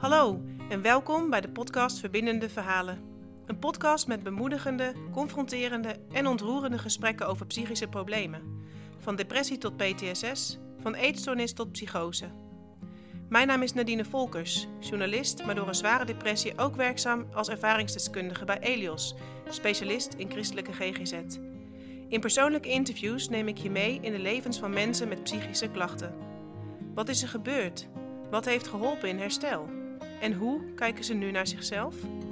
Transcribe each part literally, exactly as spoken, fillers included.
Hallo en welkom bij de podcast Verbindende Verhalen. Een podcast met bemoedigende, confronterende en ontroerende gesprekken over psychische problemen. Van depressie tot P T S S, van eetstoornis tot psychose. Mijn naam is Nadine Volkers, journalist, maar door een zware depressie ook werkzaam als ervaringsdeskundige bij Elios, specialist in christelijke G G Z. In persoonlijke interviews neem ik je mee in de levens van mensen met psychische klachten. Wat is er gebeurd? Wat heeft geholpen in herstel? En hoe kijken ze nu naar zichzelf?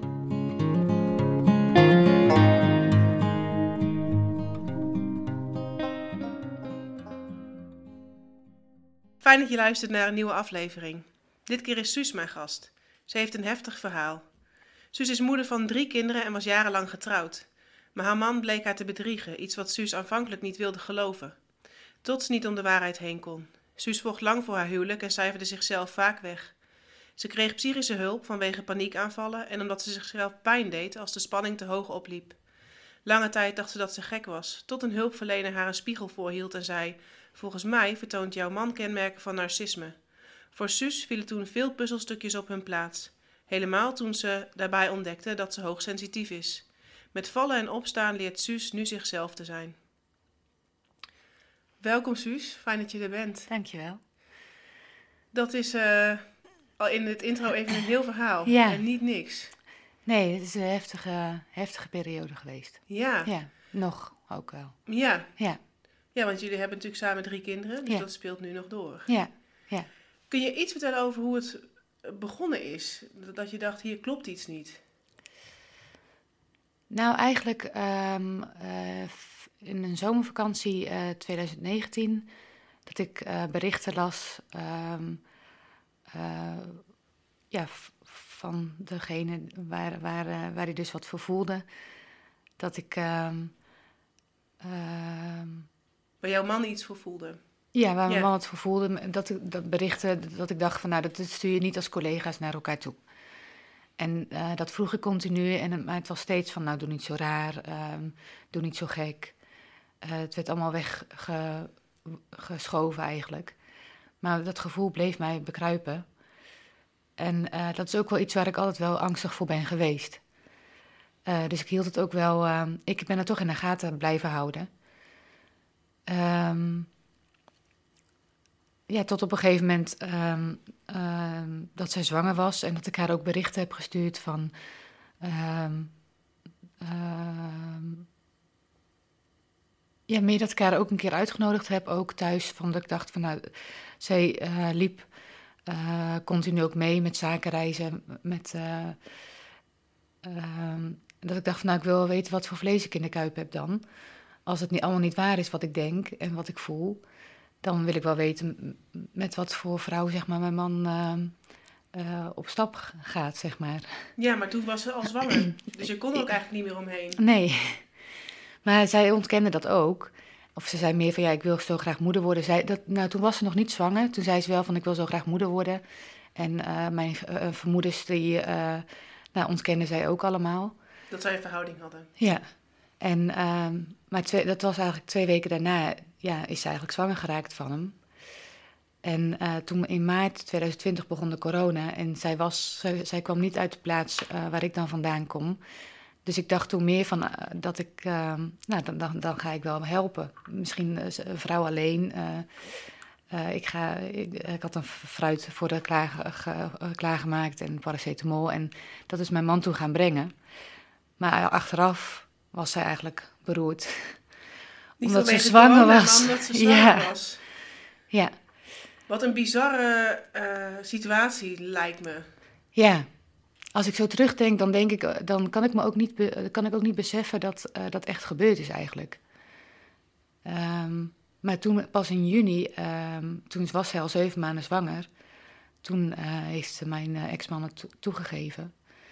Fijn dat je luistert naar een nieuwe aflevering. Dit keer is Suus mijn gast. Ze heeft een heftig verhaal. Suus is moeder van drie kinderen en was jarenlang getrouwd. Maar haar man bleek haar te bedriegen, iets wat Suus aanvankelijk niet wilde geloven. Tot ze niet om de waarheid heen kon. Suus vocht lang voor haar huwelijk en cijferde zichzelf vaak weg. Ze kreeg psychische hulp vanwege paniekaanvallen en omdat ze zichzelf pijn deed als de spanning te hoog opliep. Lange tijd dacht ze dat ze gek was, tot een hulpverlener haar een spiegel voorhield en zei: "Volgens mij vertoont jouw man kenmerken van narcisme." Voor Suus vielen toen veel puzzelstukjes op hun plaats. Helemaal toen ze daarbij ontdekte dat ze hoogsensitief is. Met vallen en opstaan leert Suus nu zichzelf te zijn. Welkom Suus, fijn dat je er bent. Dankjewel. Dat is uh, al in het intro even een heel verhaal Ja. En niet niks. Nee, het is een heftige, heftige periode geweest. Ja. Ja, nog ook wel. Ja. Ja. Ja, want jullie hebben natuurlijk samen drie kinderen, dus Ja. dat speelt nu nog door. Ja, ja. Kun je iets vertellen over hoe het begonnen is? Dat je dacht, hier klopt iets niet. Nou, eigenlijk um, uh, in een zomervakantie uh, twintig negentien, dat ik uh, berichten las um, uh, ja, f- van degene waar, waar, uh, waar hij dus wat voor voelde. Dat ik... Um, um, Waar jouw man iets voor voelde. Ja, waar mijn Ja. man het voor voelde, dat, ik- dat berichten, dat ik dacht van nou, dat stuur je niet als collega's naar elkaar toe. En uh, dat vroeg ik continu, en het, maar het was steeds van nou, doe niet zo raar, um, doe niet zo gek. Uh, het werd allemaal weggeschoven eigenlijk. Maar dat gevoel bleef mij bekruipen. En uh, dat is ook wel iets waar ik altijd wel angstig voor ben geweest. Uh, dus ik hield het ook wel, uh, ik ben het toch in de gaten blijven houden. Um, Ja, tot op een gegeven moment um, um, dat zij zwanger was en dat ik haar ook berichten heb gestuurd van... Um, um, ja, meer dat ik haar ook een keer uitgenodigd heb, ook thuis. Van dat ik dacht van nou, zij uh, liep uh, continu ook mee met zakenreizen. Met, uh, um, dat ik dacht van nou, ik wil wel weten wat voor vlees ik in de kuip heb dan. Als het niet, allemaal niet waar is wat ik denk en wat ik voel... Dan wil ik wel weten met wat voor vrouw, zeg maar, mijn man uh, uh, op stap gaat, zeg maar. Ja, maar toen was ze al zwanger. Dus je kon er ook eigenlijk niet meer omheen. Nee, maar zij ontkende dat ook. Of ze zei meer van, ja, ik wil zo graag moeder worden. Zij, dat, nou, toen was ze nog niet zwanger. Toen zei ze wel van, ik wil zo graag moeder worden. En uh, mijn uh, vermoedens, die uh, nou, ontkenden zij ook allemaal. Dat zij een verhouding hadden. Ja, en, uh, maar twee, dat was eigenlijk twee weken daarna... Ja, is ze eigenlijk zwanger geraakt van hem. En uh, toen in maart twintig twintig begon de corona en zij, was, zij, zij kwam niet uit de plaats uh, waar ik dan vandaan kom. Dus ik dacht toen meer van uh, dat ik, uh, nou dan, dan, dan ga ik wel helpen. Misschien uh, een vrouw alleen. Uh, uh, ik, ga, ik, ik had een fruit voor de klaar, ge, klaargemaakt en paracetamol en dat is mijn man toe gaan brengen. Maar uh, achteraf was zij eigenlijk beroerd. Niet Omdat ze vanwege zwanger corona, was. maar omdat ze zwanger Ja. was. Ja, Wat een bizarre uh, situatie lijkt me. ja. Als ik zo terugdenk, dan denk ik, dan kan ik me ook niet, be, kan ik ook niet beseffen dat uh, dat echt gebeurd is eigenlijk. Um, maar toen, pas in juni, um, toen was zij al zeven maanden zwanger. Toen uh, heeft mijn uh, ex-man het to- toegegeven.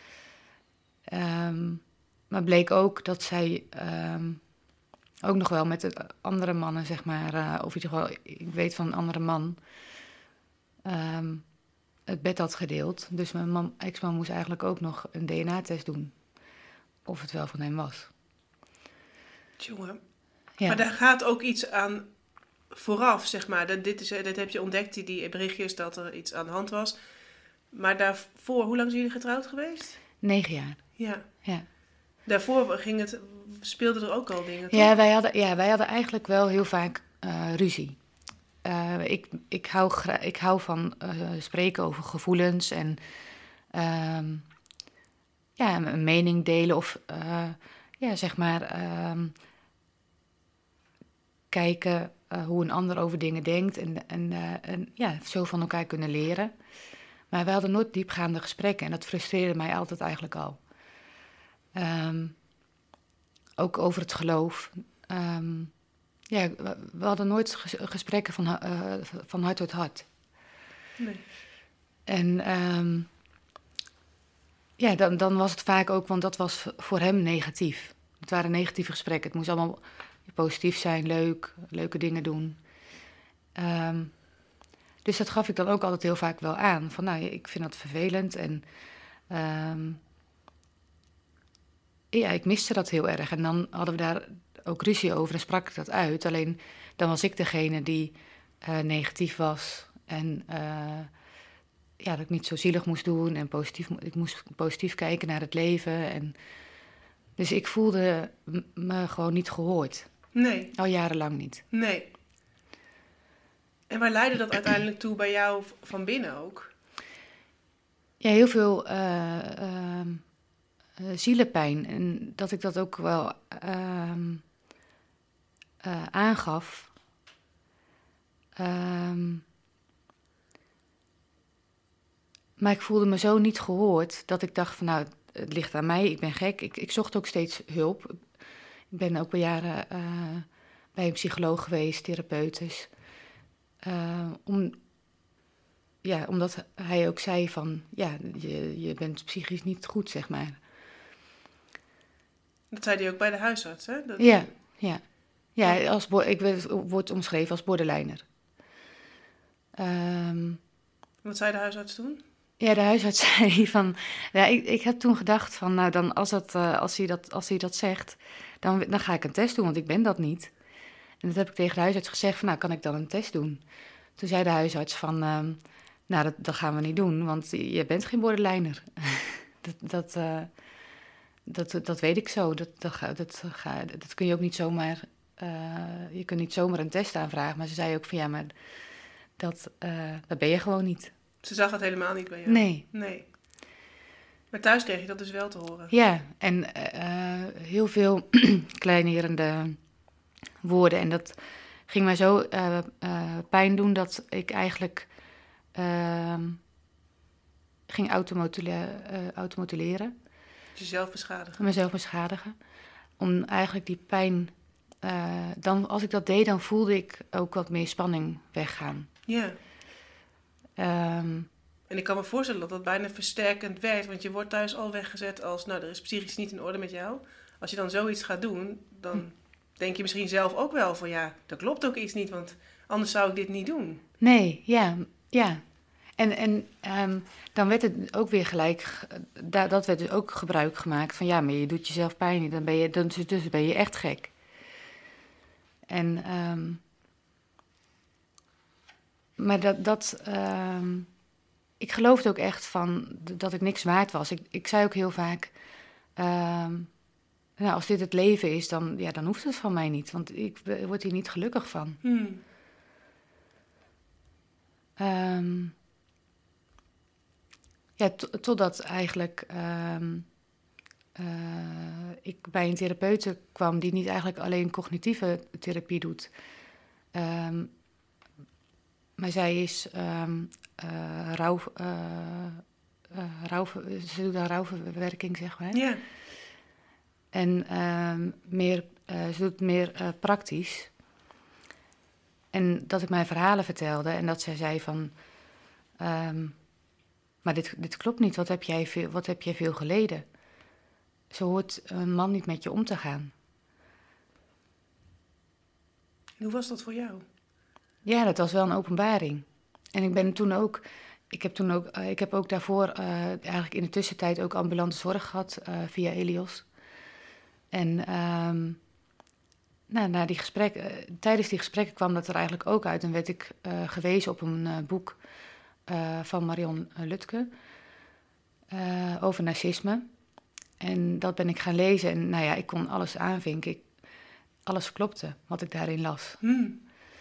Um, maar bleek ook dat zij... Um, Ook nog wel met de andere mannen, zeg maar, uh, of in ieder geval, ik weet van een andere man, um, het bed had gedeeld. Dus mijn man, ex-man moest eigenlijk ook nog een D N A-test doen, of het wel van hem was. Jongen, Ja. maar daar gaat ook iets aan vooraf, zeg maar. Dat, dit, is, dit heb je ontdekt, die, die berichtjes, dat er iets aan de hand was. Maar daarvoor, hoe lang zijn jullie getrouwd geweest? Negen jaar. Ja. Ja. Daarvoor ging het, speelden er ook al dingen, toch? Ja, wij hadden, ja, wij hadden eigenlijk wel heel vaak uh, ruzie. Uh, ik, ik, hou gra- ik hou van uh, spreken over gevoelens en uh, ja, een mening delen of uh, ja, zeg maar uh, kijken uh, hoe een ander over dingen denkt en, en, uh, en ja, zo van elkaar kunnen leren. Maar wij hadden nooit diepgaande gesprekken en dat frustreerde mij altijd eigenlijk al. Um, ook over het geloof. Um, ja, we, we hadden nooit ges- gesprekken van, uh, van hart tot hart. Nee. En um, ja, dan, dan was het vaak ook, want dat was voor hem negatief. Het waren negatieve gesprekken. Het moest allemaal positief zijn, leuk, leuke dingen doen. Um, dus dat gaf ik dan ook altijd heel vaak wel aan. Van nou, ik vind dat vervelend en um, ja, ik miste dat heel erg. En dan hadden we daar ook ruzie over en sprak ik dat uit. Alleen dan was ik degene die uh, negatief was en uh, ja, dat ik niet zo zielig moest doen en positief, ik moest positief kijken naar het leven. En dus ik voelde m- me gewoon niet gehoord. Nee. Al jarenlang niet. Nee. En waar leidde dat uiteindelijk toe bij jou van binnen ook? Ja, heel veel uh, uh, uh, zielenpijn. En dat ik dat ook wel uh, uh, aangaf. Um, maar ik voelde me zo niet gehoord dat ik dacht van nou, het ligt aan mij, ik ben gek. Ik, ik zocht ook steeds hulp. Ik ben ook bij jaren uh, bij een psycholoog geweest, therapeutisch. Uh, om, ja, omdat hij ook zei van, ja, je, je bent psychisch niet goed, zeg maar. Dat zei hij ook bij de huisarts, hè? Dat... Ja, ja. Ja, als bo- ik werd, word omschreven als borderliner. Um, Wat zei de huisarts toen? Ja, de huisarts zei van... Ja, ik, ik heb toen gedacht van, nou, dan als, dat, uh, als, hij dat, als hij dat zegt, dan, dan ga ik een test doen, want ik ben dat niet. En dat heb ik tegen de huisarts gezegd van, nou, kan ik dan een test doen? Toen zei de huisarts van, uh, nou, dat, dat gaan we niet doen, want je bent geen borderliner. dat, dat, uh, dat, dat weet ik zo. Dat, dat, dat, dat, dat kun je ook niet zomaar... Uh, je kunt niet zomaar een test aanvragen. Maar ze zei ook van, ja, maar dat, uh, dat ben je gewoon niet. Ze zag het helemaal niet bij jou? Nee. Nee. Maar thuis kreeg je dat dus wel te horen? Ja, en uh, heel veel kleinerende woorden. En dat ging mij zo uh, uh, pijn doen dat ik eigenlijk uh, ging automotule- uh, automutileren. Jezelf beschadigen? Mezelf beschadigen. Om eigenlijk die pijn... Uh, dan, als ik dat deed, dan voelde ik ook wat meer spanning weggaan. Ja. Um, En ik kan me voorstellen dat dat bijna versterkend werkt, want je wordt thuis al weggezet als, nou, er is psychisch niet in orde met jou. Als je dan zoiets gaat doen, dan hm. denk je misschien zelf ook wel van, ja, dat klopt ook iets niet, want anders zou ik dit niet doen. Nee, ja, ja. En, en um, dan werd het ook weer gelijk, da, dat werd dus ook gebruik gemaakt van, ja, maar je doet jezelf pijn niet, dan ben je, dan, dus ben je echt gek. En, um, maar dat, dat um, ik geloofde ook echt van dat ik niks waard was. Ik, ik zei ook heel vaak, um, nou, als dit het leven is, dan, ja, dan hoeft het van mij niet. Want ik word hier niet gelukkig van. Hmm. Um, ja, to, totdat eigenlijk um, uh, ik bij een therapeute kwam die niet eigenlijk alleen cognitieve therapie doet. Um, maar zij is um, uh, rouw, uh, uh, rouw, ze doet een rouwverwerking, zeg maar. Ja. En um, meer, uh, ze doet het meer uh, praktisch. En dat ik mijn verhalen vertelde en dat zij zei van... Um, maar dit, dit klopt niet, wat heb, jij veel, wat heb jij veel geleden? Zo hoort een man niet met je om te gaan. En hoe was dat voor jou? Ja, dat was wel een openbaring. En ik ben toen ook... Ik heb, toen ook, uh, ik heb ook daarvoor uh, eigenlijk in de tussentijd ook ambulante zorg gehad uh, via Elios. En um, nou, na die gesprek, uh, tijdens die gesprekken kwam dat er eigenlijk ook uit. En werd ik uh, gewezen op een uh, boek uh, van Marion Lutke uh, over narcisme. En dat ben ik gaan lezen en nou ja, ik kon alles aanvinken. Ik, alles klopte wat ik daarin las. Hmm.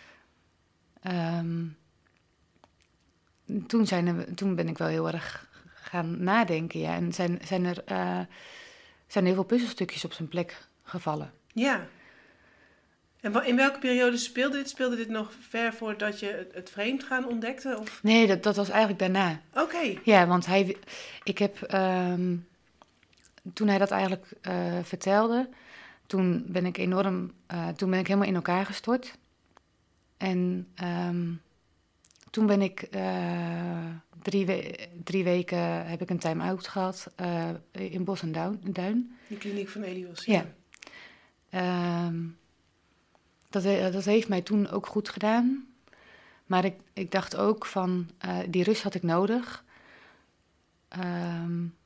Um, toen, zijn er, toen ben ik wel heel erg gaan nadenken, ja. En zijn, zijn er uh, zijn heel veel puzzelstukjes op zijn plek gevallen. Ja. En in welke periode speelde dit? Speelde dit nog ver voordat je het, het vreemdgaan ontdekte? Of? Nee, dat, dat was eigenlijk daarna. Oké. Okay. Ja, want hij, ik heb, um, toen hij dat eigenlijk uh, vertelde, toen ben ik enorm, uh, toen ben ik helemaal in elkaar gestort. En um, toen ben ik uh, drie, we- drie weken heb ik een time-out gehad uh, in Bos en Duin. Duin. De kliniek van Elios. Ja. ja. Um, dat, dat heeft mij toen ook goed gedaan. Maar ik, ik dacht ook van, uh, die rust had ik nodig. Um,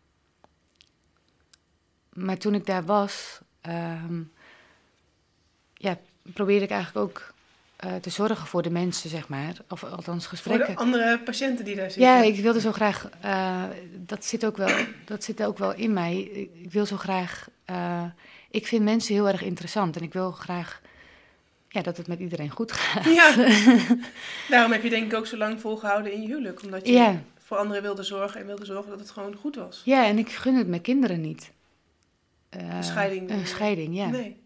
maar toen ik daar was, um, ja, probeerde ik eigenlijk ook uh, te zorgen voor de mensen, zeg maar. Of althans gesprekken. Voor de andere patiënten die daar zitten. Ja, ik wilde zo graag, uh, dat, zit ook wel, dat zit ook wel in mij. Ik, ik wil zo graag, uh, ik vind mensen heel erg interessant. En ik wil graag, ja, dat het met iedereen goed gaat. Ja, daarom heb je denk ik ook zo lang volgehouden in je huwelijk. Omdat je ja. voor anderen wilde zorgen en wilde zorgen dat het gewoon goed was. Ja, en ik gun het mijn kinderen niet. Uh, een scheiding. Een scheiding, ja. Nee.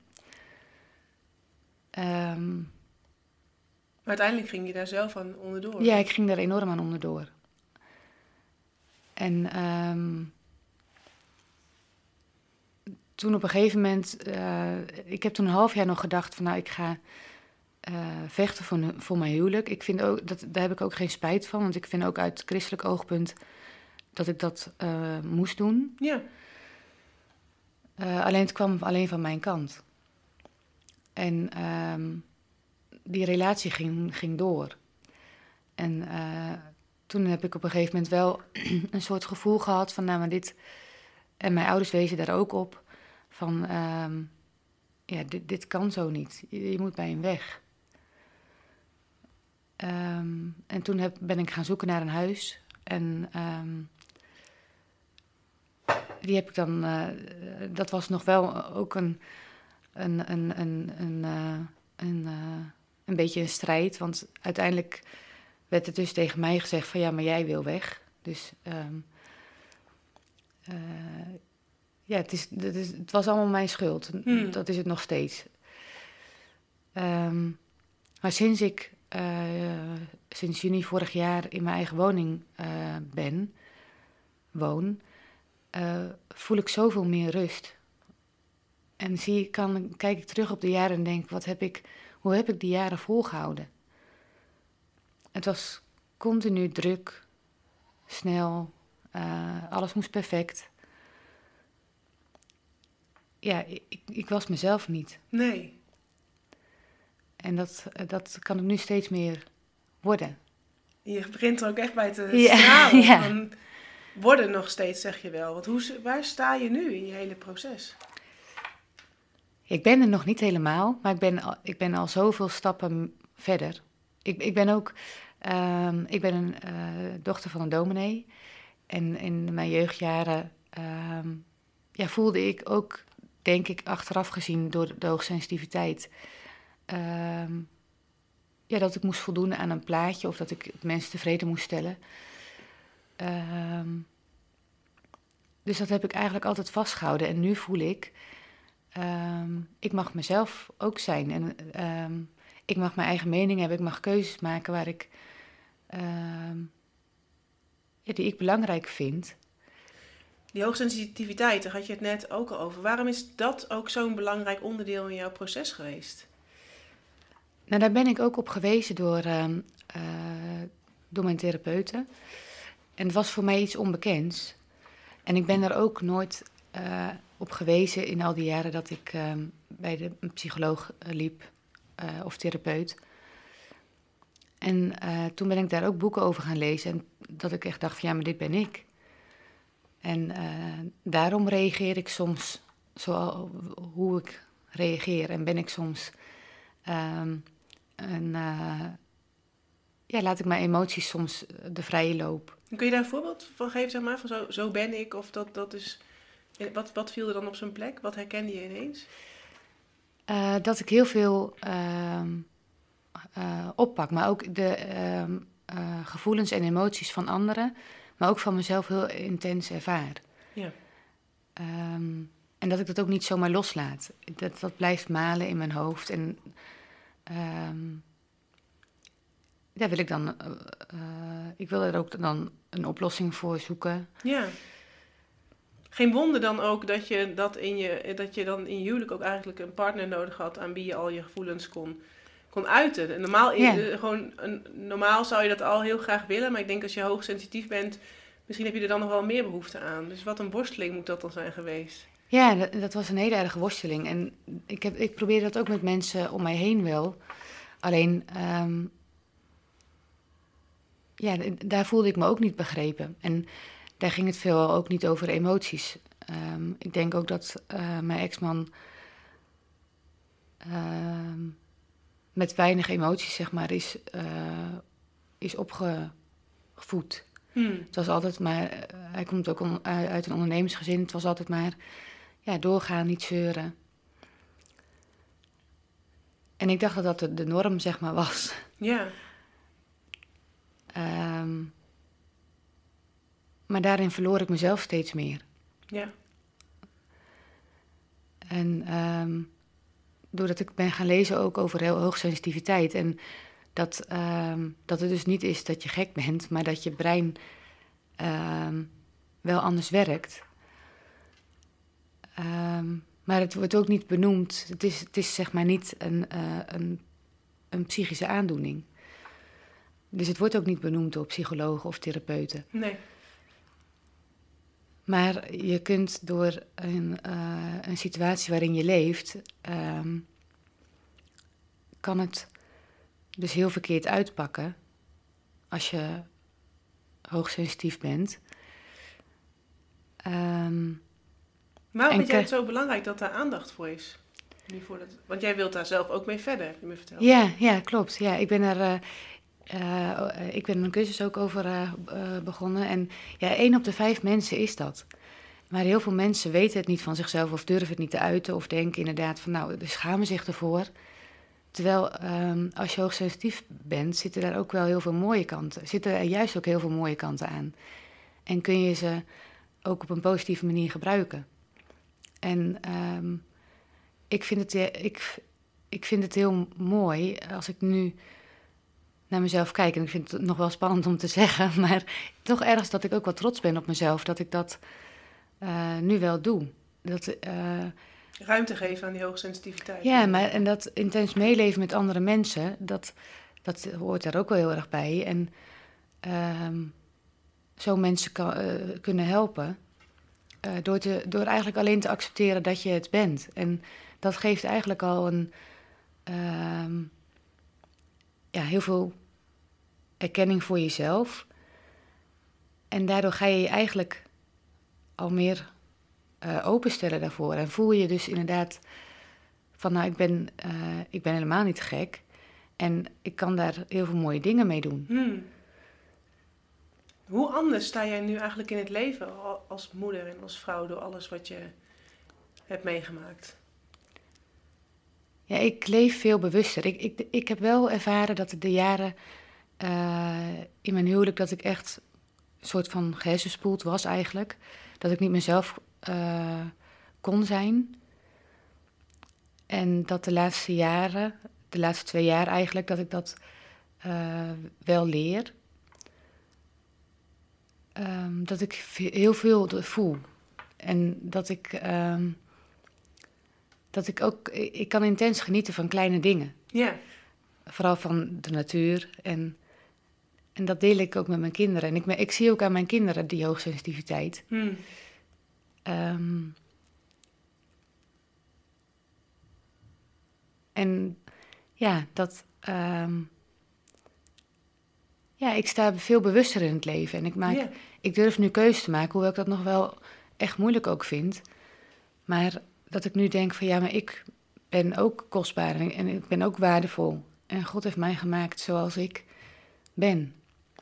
Um, maar uiteindelijk ging je daar zelf aan onderdoor. Ja, ik ging daar enorm aan onderdoor. En um, toen op een gegeven moment, uh, ik heb toen een half jaar nog gedacht van nou, ik ga uh, vechten voor, voor mijn huwelijk. Ik vind ook, dat, daar heb ik ook geen spijt van, want ik vind ook uit christelijk oogpunt dat ik dat uh, moest doen. Ja. Uh, alleen het kwam alleen van mijn kant. En um, die relatie ging, ging door. En uh, toen heb ik op een gegeven moment wel een soort gevoel gehad van, nou, maar dit... En mijn ouders wezen daar ook op, van, um, ja, dit, dit kan zo niet. Je, je moet bij hem weg. Um, en toen heb, ben ik gaan zoeken naar een huis. En um, die heb ik dan... Uh, dat was nog wel ook een... een, een, een, een, uh, een, uh, een beetje een strijd, want uiteindelijk werd het dus tegen mij gezegd van ja, maar jij wil weg. Dus um, uh, ja, het, is, het, is, het was allemaal mijn schuld. Hmm. Dat is het nog steeds. Um, maar sinds ik uh, sinds juni vorig jaar in mijn eigen woning uh, ben, woon, uh, voel ik zoveel meer rust. En zie, kan, kijk ik terug op de jaren en denk, wat heb ik, hoe heb ik die jaren volgehouden? Het was continu druk, snel, uh, alles moest perfect. Ja, ik, ik was mezelf niet. Nee. En dat, dat kan ik nu steeds meer worden. Je begint er ook echt bij te ja, stralen. Ja. Van, worden nog steeds, zeg je wel. Want hoe, waar sta je nu in je hele proces? Ik ben er nog niet helemaal, maar ik ben al, ik ben al zoveel stappen verder. Ik, ik ben ook, um, ik ben een uh, dochter van een dominee. En in mijn jeugdjaren um, ja, voelde ik ook, denk ik, achteraf gezien door de hoogsensitiviteit, um, ja, dat ik moest voldoen aan een plaatje of dat ik mensen tevreden moest stellen. Um, dus dat heb ik eigenlijk altijd vastgehouden. En nu voel ik, Um, ik mag mezelf ook zijn en um, ik mag mijn eigen mening hebben, ik mag keuzes maken waar ik, um, ja, die ik belangrijk vind. Die hoogsensitiviteit, daar had je het net ook al over. Waarom is dat ook zo'n belangrijk onderdeel in jouw proces geweest? Nou, daar ben ik ook op gewezen door, um, uh, door mijn therapeuten. En het was voor mij iets onbekends. En ik ben er ook nooit... Uh, op gewezen in al die jaren dat ik uh, bij de psycholoog uh, liep uh, of therapeut. En uh, toen ben ik daar ook boeken over gaan lezen en dat ik echt dacht van ja, maar dit ben ik. En uh, daarom reageer ik soms zoals hoe ik reageer en ben ik soms um, een, uh, ja, laat ik mijn emoties soms de vrije loop. Kun je daar een voorbeeld van geven, zeg maar? Van zo, zo ben ik, of dat, dat is... Wat, wat viel er dan op zijn plek? Wat herkende je ineens? Uh, dat ik heel veel uh, uh, oppak, maar ook de uh, uh, gevoelens en emoties van anderen, maar ook van mezelf heel intens ervaar. Ja. Um, en dat ik dat ook niet zomaar loslaat. Dat, dat blijft malen in mijn hoofd. En um, daar wil ik dan... Uh, uh, ik wil er ook dan een oplossing voor zoeken. Ja. Geen wonder dan ook dat je, dat in je, dat je dan in je huwelijk ook eigenlijk een partner nodig had aan wie je al je gevoelens kon, kon uiten. En normaal, Ja. uh, gewoon, een, normaal zou je dat al heel graag willen, maar ik denk als je hoogsensitief bent, misschien heb je er dan nog wel meer behoefte aan. Dus wat een worsteling moet dat dan zijn geweest? Ja, dat, dat was een hele erge worsteling. En ik, heb, ik probeer dat ook met mensen om mij heen wel. Alleen, um, ja, daar voelde ik me ook niet begrepen. En daar ging het veel ook niet over emoties. Um, ik denk ook dat uh, mijn ex-man uh, met weinig emoties, zeg maar, is, uh, is opgevoed. Hmm. Het was altijd maar, uh, hij komt ook on, uit een ondernemersgezin. Het was altijd maar, ja, doorgaan, niet zeuren. En ik dacht dat dat de, de norm, zeg maar, was. Ja. Um, maar daarin verloor ik mezelf steeds meer. Ja. En um, doordat ik ben gaan lezen ook over heel hoogsensitiviteit. En dat, um, dat het dus niet is dat je gek bent, maar dat je brein um, wel anders werkt. Um, maar het wordt ook niet benoemd. Het is, het is zeg maar niet een, uh, een, een psychische aandoening. Dus het wordt ook niet benoemd door psychologen of therapeuten. Nee. Maar je kunt door een, uh, een situatie waarin je leeft, um, kan het dus heel verkeerd uitpakken als je hoogsensitief bent. Um, Waarom vind ke- jij het zo belangrijk dat daar aandacht voor is? Nu voor dat, want jij wilt daar zelf ook mee verder, heb je me verteld. Ja, ja, klopt. Ja, ik ben er... Uh, Uh, ik ben een cursus ook over uh, uh, begonnen. En ja, één op de vijf mensen is dat. Maar heel veel mensen weten het niet van zichzelf of durven het niet te uiten. Of denken inderdaad van, nou, ze schamen zich ervoor. Terwijl um, als je hoogsensitief bent, zitten daar ook wel heel veel mooie kanten. Zitten er juist ook heel veel mooie kanten aan. En kun je ze ook op een positieve manier gebruiken. En um, ik, vind het, ik, ik vind het heel mooi als ik nu naar mezelf kijk. En ik vind het nog wel spannend om te zeggen, maar toch ergens dat ik ook wel trots ben op mezelf, dat ik dat uh, nu wel doe. Dat, uh, Ruimte geven aan die hoogsensitiviteit. Ja, maar en dat intens meeleven met andere mensen, dat, dat hoort daar ook wel heel erg bij. En uh, zo mensen kan, uh, kunnen helpen, uh, door, te, door eigenlijk alleen te accepteren dat je het bent. En dat geeft eigenlijk al een... Uh, ja, heel veel erkenning voor jezelf. En daardoor ga je je eigenlijk al meer uh, openstellen daarvoor. En voel je dus inderdaad van, nou, ik ben, uh, ik ben helemaal niet gek. En ik kan daar heel veel mooie dingen mee doen. Hmm. Hoe anders sta jij nu eigenlijk in het leven als moeder en als vrouw door alles wat je hebt meegemaakt? Ja, ik leef veel bewuster. Ik, ik, ik heb wel ervaren dat de jaren uh, in mijn huwelijk, dat ik echt een soort van gehersenspoeld was eigenlijk. Dat ik niet mezelf uh, kon zijn. En dat de laatste jaren, de laatste twee jaar eigenlijk, dat ik dat uh, wel leer. Um, dat ik heel veel voel. En dat ik... Um, Dat ik ook, ik kan intens genieten van kleine dingen. Ja. Vooral van de natuur. En, en dat deel ik ook met mijn kinderen. En ik, ik zie ook aan mijn kinderen die hoogsensitiviteit. Hmm. Um, en ja, dat... Um, ja, ik sta veel bewuster in het leven. En ik, maak, Ja. ik durf nu keuzes te maken, hoewel ik dat nog wel echt moeilijk ook vind. Maar... dat ik nu denk van ja, maar ik ben ook kostbaar en ik ben ook waardevol. En God heeft mij gemaakt zoals ik ben.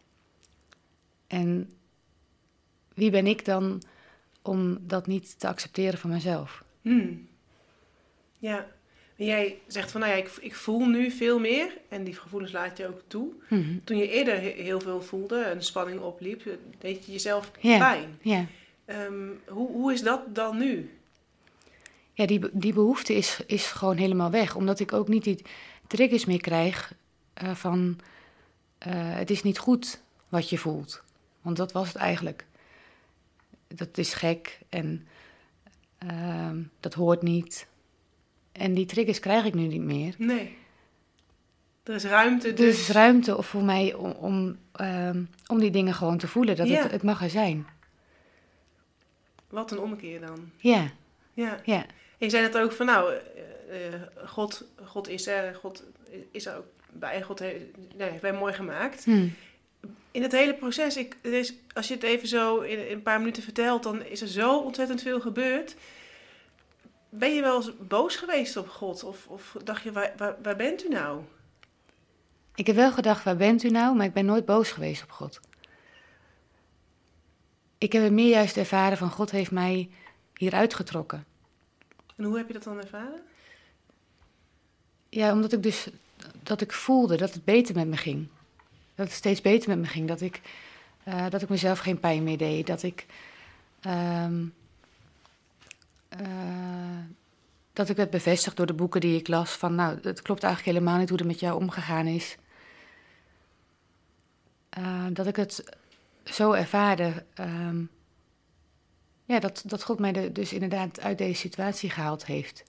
En wie ben ik dan om dat niet te accepteren van mezelf? Hmm. Ja. En jij zegt van, nou ja, ik, ik voel nu veel meer. En die gevoelens laat je ook toe. Mm-hmm. Toen je eerder he- heel veel voelde en spanning opliep, deed je jezelf Ja, pijn. ja. Um, hoe, hoe is dat dan nu? Ja, die, be- die behoefte is, is gewoon helemaal weg. Omdat ik ook niet die triggers meer krijg uh, van... Uh, het is niet goed wat je voelt. Want dat was het eigenlijk. Dat is gek en uh, dat hoort niet. En die triggers krijg ik nu niet meer. Nee. Er is ruimte dus. Er is ruimte voor mij om, om, uh, om die dingen gewoon te voelen. Dat ja. het, het mag er zijn. Wat een ommekeer dan. Ja. Ja. ja. En je zei net ook van nou, uh, God, God is er, God is er ook bij, God heeft, nee, heeft wij mooi gemaakt. Hmm. In het hele proces, ik, er is, als je het even zo in, in een paar minuten vertelt, dan is er zo ontzettend veel gebeurd. Ben je wel eens boos geweest op God? Of, of dacht je, waar, waar, waar bent u nou? Ik heb wel gedacht, waar bent u nou? Maar ik ben nooit boos geweest op God. Ik heb het meer juist ervaren van God heeft mij hier uitgetrokken. En hoe heb je dat dan ervaren? Ja, omdat ik dus dat ik voelde dat het beter met me ging. Dat het steeds beter met me ging. Dat ik, uh, dat ik mezelf geen pijn meer deed. Dat ik, um, uh, dat ik werd bevestigd door de boeken die ik las. Van nou, het klopt eigenlijk helemaal niet hoe er met jou omgegaan is. Uh, dat ik het zo ervaarde. Um, ja, dat, dat God mij de, dus inderdaad uit deze situatie gehaald heeft.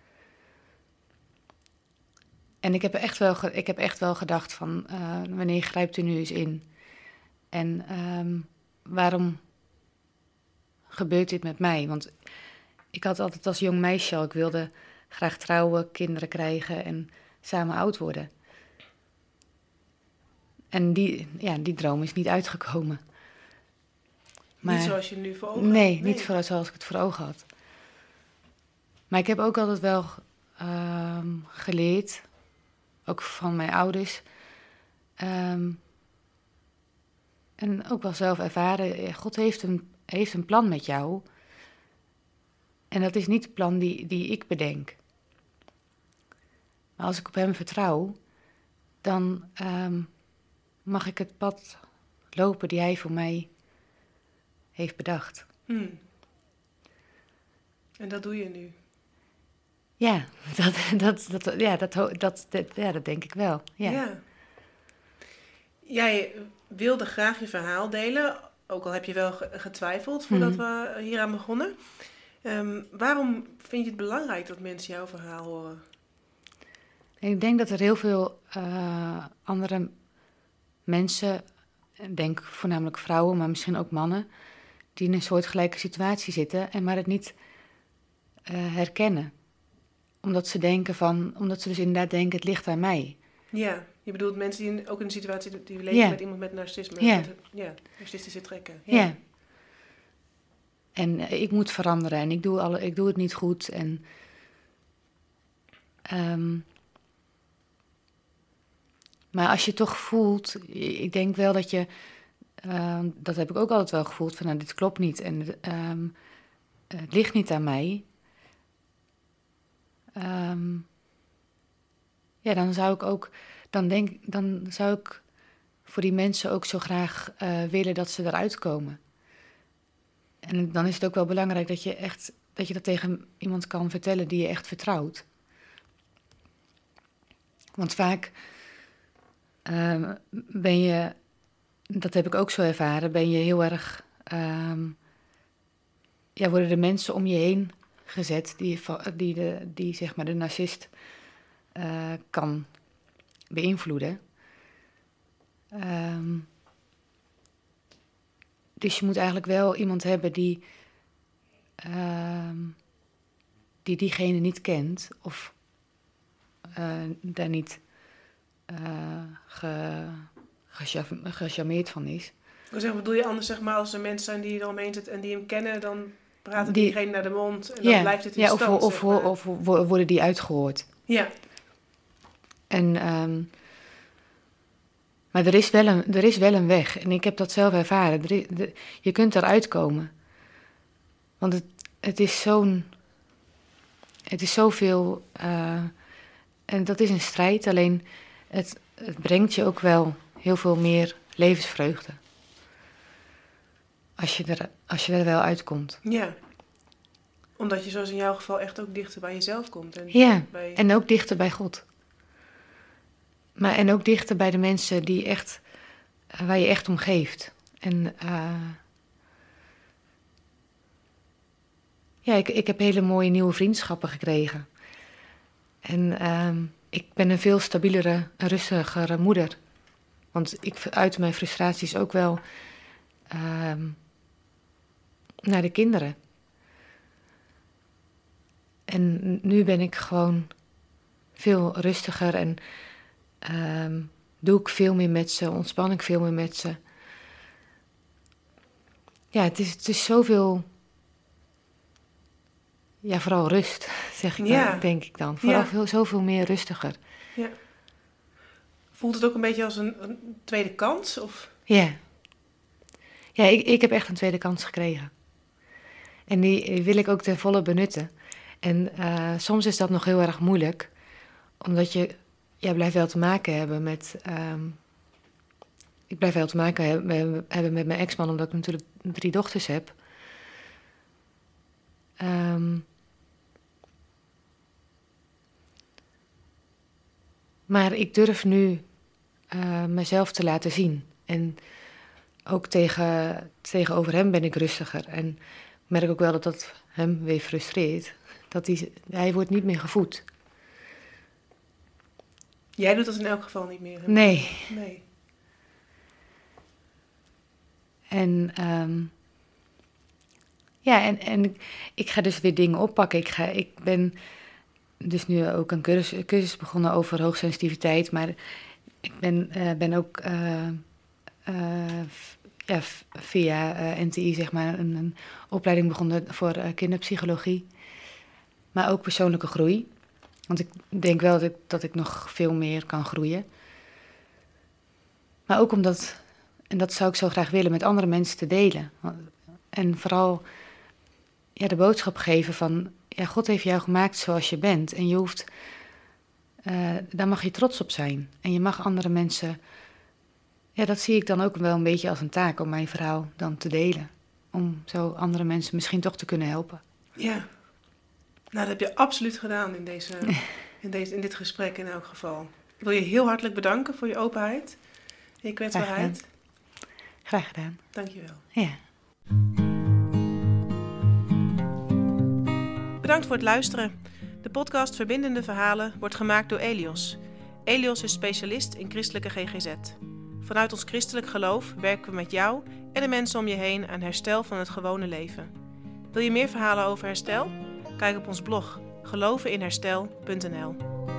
En ik heb echt wel, ge, ik heb echt wel gedacht van, uh, wanneer grijpt u nu eens in? En um, waarom gebeurt dit met mij? Want ik had altijd als jong meisje al, ik wilde graag trouwen, kinderen krijgen en samen oud worden. En die, ja, die droom is niet uitgekomen. Maar, niet zoals je nu voor ogen had? Nee, nee. niet voor, zoals ik het voor ogen had. Maar ik heb ook altijd wel uh, geleerd, ook van mijn ouders, um, en ook wel zelf ervaren, God heeft een, heeft een plan met jou. En dat is niet het plan die, die ik bedenk. Maar als ik op hem vertrouw, dan um, mag ik het pad lopen die hij voor mij heeft bedacht. Hmm. En dat doe je nu? Ja, dat, dat, dat, ja, dat, dat, dat, ja, dat denk ik wel. Ja. ja. Jij wilde graag je verhaal delen, ook al heb je wel getwijfeld voordat mm-hmm. we hieraan begonnen. Um, waarom vind je het belangrijk dat mensen jouw verhaal horen? Ik denk dat er heel veel uh, andere mensen, ik denk voornamelijk vrouwen, maar misschien ook mannen, die in een soortgelijke situatie zitten en maar het niet uh, herkennen. Omdat ze denken van, omdat ze dus inderdaad denken, het ligt aan mij. Ja, je bedoelt mensen die in, ook in een situatie die leven ja. met iemand met narcisme, ja. met, ja, narcistische trekken. Ja. ja. En uh, ik moet veranderen en ik doe, alle, ik doe het niet goed. En, um, maar als je toch voelt, ik denk wel dat je, uh, dat heb ik ook altijd wel gevoeld, van nou, dit klopt niet en um, het ligt niet aan mij. Um, ja, dan zou ik ook, dan denk, dan zou ik voor die mensen ook zo graag uh, willen dat ze eruit komen. En dan is het ook wel belangrijk dat je echt, dat je dat tegen iemand kan vertellen die je echt vertrouwt. Want vaak uh, ben je, dat heb ik ook zo ervaren, ben je heel erg, um, ja, worden de mensen om je heen gezet die, die, de, die zeg maar de narcist uh, kan beïnvloeden. Um, dus je moet eigenlijk wel iemand hebben die, uh, die diegene niet kent of uh, daar niet uh, ge, gecharmeerd van is. Zeg, bedoel je anders, zeg maar, als er mensen zijn die er omheen zitten en die hem kennen, dan praten die, diegene naar de mond en dan ja, blijft het in ja, stand. Of, zeg of, maar. of, of worden die uitgehoord. Ja. En, um, Maar er is, wel een, er is wel een weg. En ik heb dat zelf ervaren. Er is, de, je kunt eruit komen. Want het, het is zo'n... Het is zoveel... Uh, en dat is een strijd. Alleen het, het brengt je ook wel heel veel meer levensvreugde. Als je er, als je er wel uitkomt. Ja. Omdat je zoals in jouw geval echt ook dichter bij jezelf komt. En ja, bij... en ook dichter bij God. Maar en ook dichter bij de mensen die echt, uh, waar je echt om geeft. En uh, ja, ik, ik heb hele mooie nieuwe vriendschappen gekregen. En uh, ik ben een veel stabielere, rustigere moeder. Want ik uit mijn frustraties ook wel uh, naar de kinderen. En nu ben ik gewoon veel rustiger en uh, doe ik veel meer met ze, ontspan ik veel meer met ze. Ja, het is, het is zoveel, ja, vooral rust, zeg ik ja. dan, denk ik dan. Vooral ja. veel, zoveel meer rustiger. Ja. Voelt het ook een beetje als een, een tweede kans? Of? Ja. Ja, ik, ik heb echt een tweede kans gekregen. En die wil ik ook ten volle benutten. En uh, soms is dat nog heel erg moeilijk, omdat je, ja, blijft wel te maken hebben met, um, ik blijf wel te maken hebben, hebben met mijn ex-man, omdat ik natuurlijk drie dochters heb. Um, maar ik durf nu uh, mezelf te laten zien. En ook tegen, tegenover hem ben ik rustiger. En ik merk ook wel dat dat hem weer frustreert. Dat hij, hij wordt niet meer gevoed. Jij doet dat in elk geval niet meer? Hè? Nee. Nee. En um, ja, en, en ik, ik ga dus weer dingen oppakken. Ik, ga, ik ben dus nu ook een cursus, cursus begonnen over hoogsensitiviteit. Maar ik ben, uh, ben ook uh, uh, ja, via uh, N T I zeg maar een, een opleiding begonnen voor uh, kinderpsychologie. Maar ook persoonlijke groei. Want ik denk wel dat ik, dat ik nog veel meer kan groeien. Maar ook omdat, en dat zou ik zo graag willen, met andere mensen te delen. En vooral ja, de boodschap geven van, ja, God heeft jou gemaakt zoals je bent. En je hoeft, uh, daar mag je trots op zijn. En je mag andere mensen, ja, dat zie ik dan ook wel een beetje als een taak om mijn verhaal dan te delen. Om zo andere mensen misschien toch te kunnen helpen. Ja. Nou, dat heb je absoluut gedaan in, deze, in, deze, in dit gesprek in elk geval. Ik wil je heel hartelijk bedanken voor je openheid en je kwetsbaarheid. Graag gedaan. Dank je wel. Ja. Bedankt voor het luisteren. De podcast Verbindende Verhalen wordt gemaakt door Elios. Elios is specialist in christelijke G G Z. Vanuit ons christelijk geloof werken we met jou en de mensen om je heen aan herstel van het gewone leven. Wil je meer verhalen over herstel? Kijk op ons blog geloveninherstel punt n l.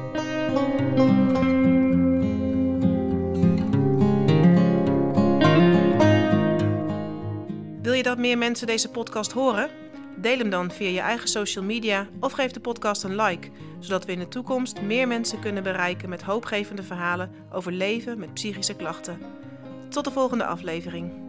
Wil je dat meer mensen deze podcast horen? Deel hem dan via je eigen social media of geef de podcast een like, zodat we in de toekomst meer mensen kunnen bereiken met hoopgevende verhalen over leven met psychische klachten. Tot de volgende aflevering.